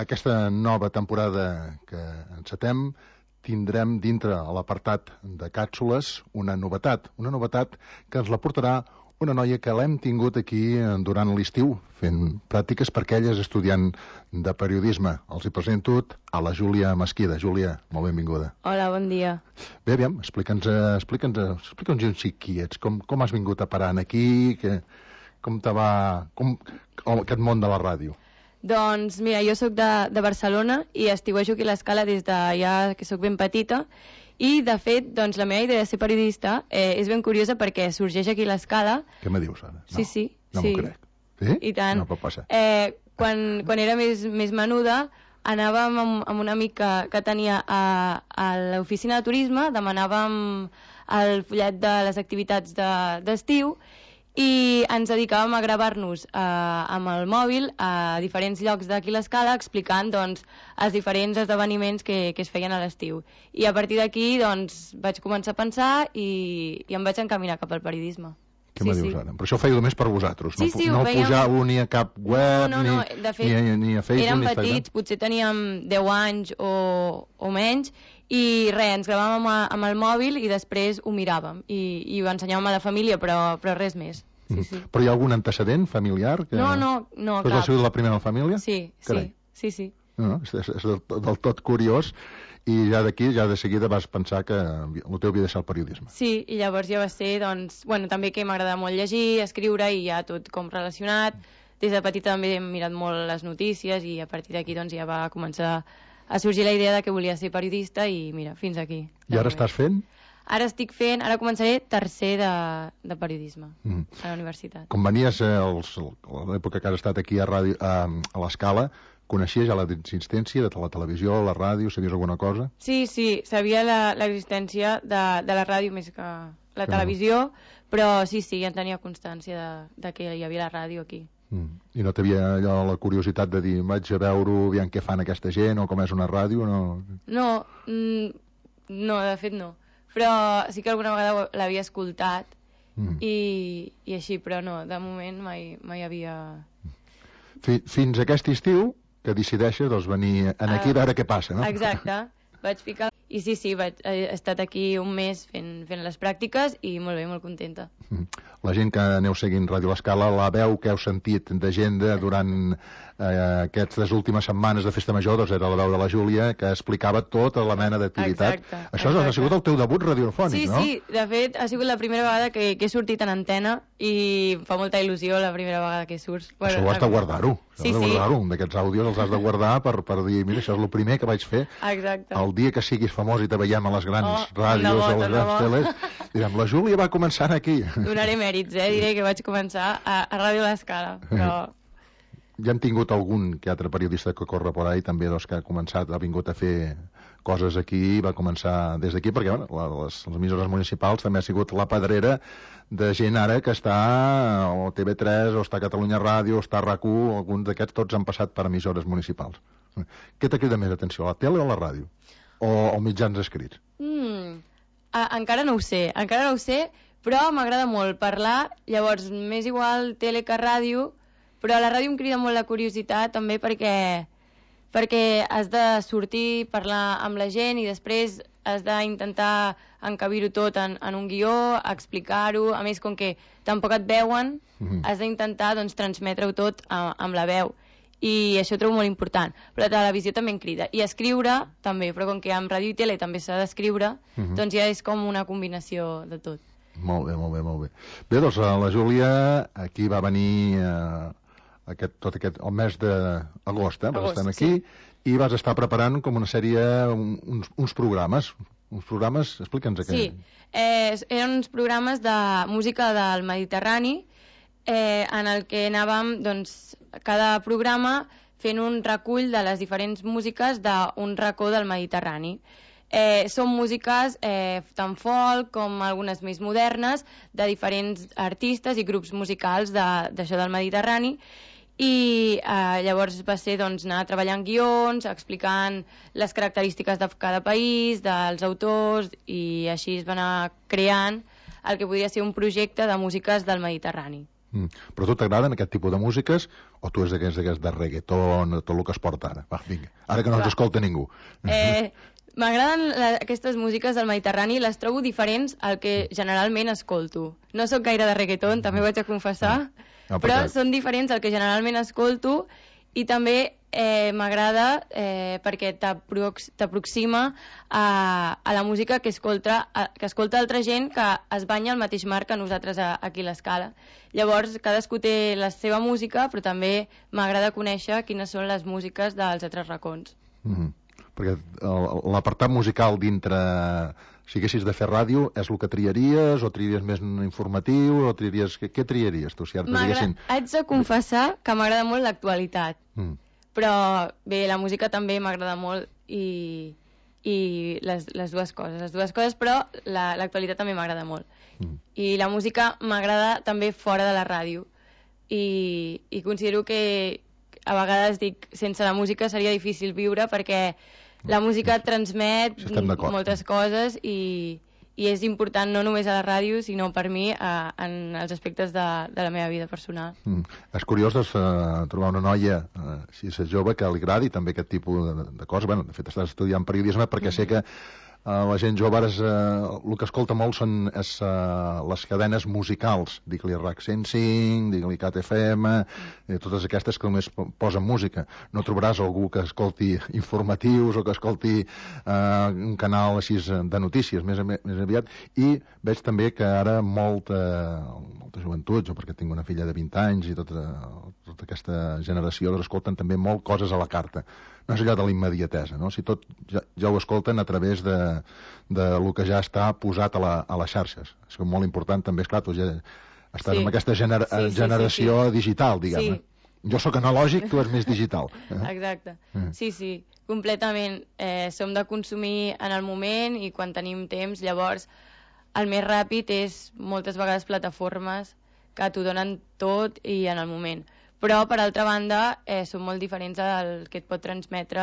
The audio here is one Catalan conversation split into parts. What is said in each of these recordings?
aquesta nova temporada que encetem tindrem dintre a l'apartat de càpsules una novetat que ens la portarà una noia que l'hem tingut aquí durant l'estiu fent pràctiques perquè ella és estudiant de periodisme. Els hi presento a la Júlia Mesquida. Júlia, molt benvinguda. Hola, bon dia. Bé, aviam, explica'ns un xic qui ets, com has vingut a parar aquí, com te va aquest món de la ràdio. Doncs mira, jo sóc de Barcelona i estiuejo aquí a l'Escala des de ja que sóc ben petita i de fet doncs, la meva idea de ser periodista és ben curiosa perquè sorgeix aquí a l'Escala. Què me dius ara? No, sí. No m'ho crec. Sí? I tant. No pot passar. Quan era més menuda anàvem amb un amic que tenia a l'oficina de turisme, demanàvem el fullet de les activitats d'estiu i ens dedicàvem a gravar-nos amb el mòbil a diferents llocs d'aquí l'Escala explicant doncs, els diferents esdeveniments que es feien a l'estiu. I a partir d'aquí doncs, vaig començar a pensar i em vaig encaminar cap al periodisme. Què me dius ara? Però això ho fèieu només per vosaltres, sí, no pujàveu ni a cap web, no, de fet, ni a Facebook, érem ni a Instagram? petits, potser teníem 10 anys o menys, i res, ens gravàvem amb el mòbil i després ho miràvem i ho ensenyàvem a la família, però res més. Sí. Però hi ha algun antecedent familiar? No, cap. Has sigut la primera a la família? Sí. No, és del tot curiós. I ja d'aquí, ja de seguida vas pensar que el teu havia de ser el periodisme. Sí, i llavors ja va ser, doncs, també que m'agrada molt llegir, escriure i ja tot com relacionat. Des de petita també he mirat molt les notícies i a partir d'aquí doncs ja va començar a sorgir la idea de que volia ser periodista i mira, fins aquí. I ara estàs fent? Ara començaré tercer de periodisme a la universitat. Com venies a l'època que has estat aquí a l'Escala, coneixies ja l'existència de la televisió, la ràdio, sabies alguna cosa? Sí, sabia l'existència de la ràdio més que la televisió, però sí, en tenia constància de que hi havia la ràdio aquí. I no t'havia allò la curiositat de dir vaig a veure aviam què fan aquesta gent o com és una ràdio? No, de fet no. Però sí que alguna vegada l'havia escoltat i així, però no, de moment mai havia... Fins aquest estiu que decideixes venir aquí a veure què passa, no? Exacte, vaig ficar... I sí, he estat aquí un mes fent les pràctiques i molt bé, molt contenta. La gent que aneu seguint Ràdio L'Escala, la veu que heu sentit d'agenda durant aquestes últimes setmanes de Festa Major, doncs era la veu de la Júlia, que explicava tota la mena d'activitat. Això ha sigut el teu debut radiofònic, no? Sí, de fet, ha sigut la primera vegada que he sortit en antena i em fa molta il·lusió la primera vegada que surts. Això ho has de guardar-ho. D'aquests àudios els has de guardar per dir, mira, això és el primer que vaig fer. Exacte. El dia que siguis famós i te veiem a les grans ràdios o a les grans teles, direm, la Júlia va començar aquí. Donaré mèrits, diré que vaig començar a Ràdio L'Escala, però... Ja hem tingut algun que altre periodista que corre per ahí també que ha vingut a fer coses aquí, va començar des d'aquí, perquè les emissores municipals també ha sigut la pedrera de gent ara que està o TV3 o està a Catalunya Ràdio o està a RAC1, alguns d'aquests tots han passat per emissores municipals. Què t'ha cridat més atenció, la tele o la ràdio? O mitjans escrits? Encara no ho sé, però m'agrada molt parlar, llavors més igual tele que ràdio, però a la ràdio em crida molt la curiositat també perquè has de sortir, parlar amb la gent i després has d'intentar encabir-ho tot en un guió, explicar-ho, a més com que tampoc et veuen, has d'intentar doncs, transmetre-ho tot amb la veu. I això ho trobo molt important, però la televisió també em crida i escriure també, però com que amb ràdio i tele també s'ha d'escriure, doncs ja és com una combinació de tot. Molt bé. Bé, doncs la Júlia aquí va venir el mes d'agost, vas estar aquí i vas estar preparant com una sèrie, uns programes, explica'ns què. Sí, eren uns programes de música del Mediterrani en el que anàvem, doncs, cada programa fent un recull de les diferents músiques d'un racó del Mediterrani. Són músiques tant folk com algunes més modernes de diferents artistes i grups musicals d'això del Mediterrani i llavors va ser anar treballant guions, explicant les característiques de cada país, dels autors i així es va anar creant el que podia ser un projecte de músiques del Mediterrani. Però a tu t'agraden aquest tipus de músiques o tu és d'aquests de reggaeton, tot el que es porta ara? Va, vinga, ara que no ens escolta ningú. M'agraden aquestes músiques del Mediterrani, les trobo diferents al que generalment escolto. No sóc gaire de reggaeton, també ho haig de confessar, però són diferents al que generalment escolto i també m'agrada perquè t'aproxima a la música que escolta altra gent que es banya al mateix mar que nosaltres aquí a l'Escala. Llavors, cadascú té la seva música, però també m'agrada conèixer quines són les músiques dels altres racons. Perquè l'apartat musical dintre, si haguessis de fer ràdio, és el que triaries, o triaries més informatiu, o triaries... Què triaries tu? Si haig de confessar que m'agrada molt l'actualitat. Però bé, la música també m'agrada molt i les dues coses, però l'actualitat també m'agrada molt. I la música m'agrada també fora de la ràdio. I considero que a vegades dic, sense la música seria difícil viure perquè la música transmet moltes coses i és important no només a la ràdio, sinó per mi en els aspectes de la meva vida personal. És curiós trobar una noia, si és jove, que li agradi també aquest tipus de coses. Bueno, de fet, estàs estudiant periodisme perquè sé que la gent jove ara el que escolta molt són les cadenes musicals, digue-li RAC 105, digue-li CAT FM, totes aquestes que només posen música. No trobaràs algú que escolti informatius o que escolti un canal així de notícies, més aviat. I veig també que ara molta joventut, jo perquè tinc una filla de 20 anys i tota aquesta generació escolten també molt coses a la carta. No és allò de la immediatesa, no? Si tot ja ho escolten a través de lo que ja està posat a les xarxes. És molt important també, esclar, tu ja estàs en aquesta generació digital, diguem-ne. Jo sóc analògic, tu ets més digital. Exacte. Sí, completament. Som de consumir en el moment i quan tenim temps, llavors el més ràpid és moltes vegades plataformes que t'ho donen tot i en el moment. Però, per altra banda, són molt diferents del que et pot transmetre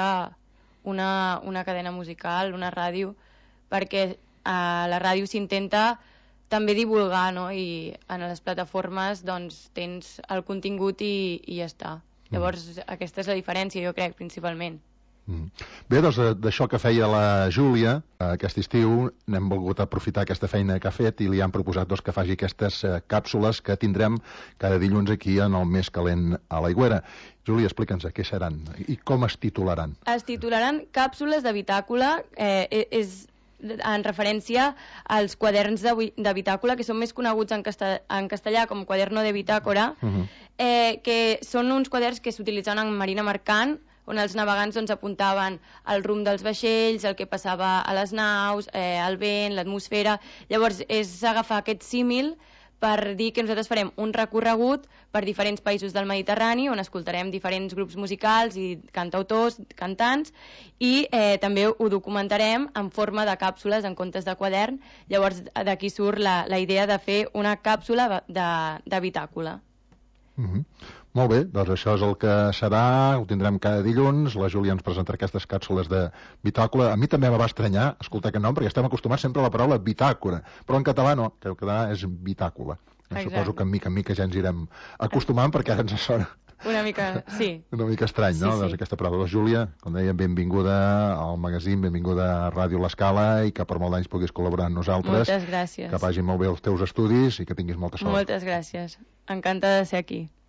una cadena musical, una ràdio, perquè a la ràdio s'intenta també divulgar, no? I en les plataformes doncs, tens el contingut i ja està. Llavors, aquesta és la diferència, jo crec, principalment. Bé, doncs d'això que feia la Júlia aquest estiu n'hem volgut aprofitar aquesta feina que ha fet i li han proposat que faci aquestes càpsules que tindrem cada dilluns aquí en el Més Calent a l'Aigüera. Júlia, explica'ns què seran i com es titularan. Es titularan Càpsules de Bitàcola, és en referència als quaderns de bitàcola, que són més coneguts en castellà com quaderno de bitàcora, que són uns quaderns que s'utilitzaven en marina mercant, on els navegants doncs, apuntaven el rumb dels vaixells, el que passava a les naus, el vent, l'atmosfera. Llavors és agafar aquest símil per dir que nosaltres farem un recorregut per diferents països del Mediterrani on escoltarem diferents grups musicals i cantautors, cantants, i també ho documentarem en forma de càpsules en comptes de quadern. Llavors d'aquí surt la idea de fer una càpsula de bitàcola. Molt bé, doncs això és el que serà, ho tindrem cada dilluns, la Júlia ens presentarà aquestes càpsules de bitàcola. A mi també me va estranyar escoltar aquest nom, perquè estem acostumats sempre a la paraula bitàcora, però en català no, que el català és bitàcola. Suposo que en mica ja ens irem acostumant, perquè ara ens sona una mica, sí. Una mica estrany, no? Doncs aquesta paraula. Júlia, com deia, benvinguda al magazín, benvinguda a Ràdio L'Escala i que per molts anys puguis col·laborar amb nosaltres. Moltes gràcies. Que vagin molt bé els teus estudis i que tinguis molta sort. Moltes gràcies. Encantada de ser aquí.